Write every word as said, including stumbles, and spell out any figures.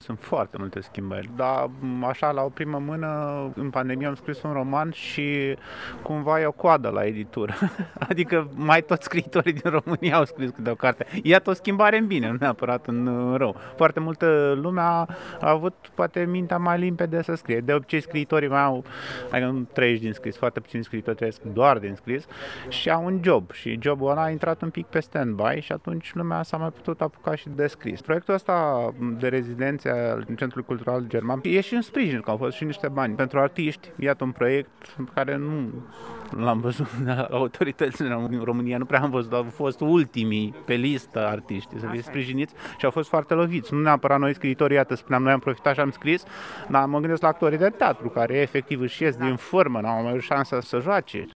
sunt foarte multe schimbări. Dar așa, la o primă mână, în pandemie am scris un roman și cumva e o coadă la editură. Adică mai toți scriitorii din România au scris câte o carte. Iată o schimbare în bine, nu neapărat în rău. Foarte multă lume a, a avut poate mintea mai limpede să scrie. De obicei scriitorii mai au, adică nu trăiești din scris, foarte puțini scriitori trăiesc doar din scris și au un job. Și jobul ăla a intrat un pic pe stand-by și atunci lumea s-a mai putut apuca și de scris. Proiectul ăsta de rezidențe al Centrului Cultural German e și un sprijin, că au fost și niște bani pentru artiști. Iată un proiect care nu l-am văzut la autoritățile în România, nu prea am văzut, au fost ultimii pe listă artiști să fie sprijiniți și au fost foarte loviți. Nu neapărat noi scriitorii, iată, spuneam, noi am profitat și am scris, dar mă gândesc la actorii de teatru, care efectiv își ies din formă, n-au mai șansa să joace.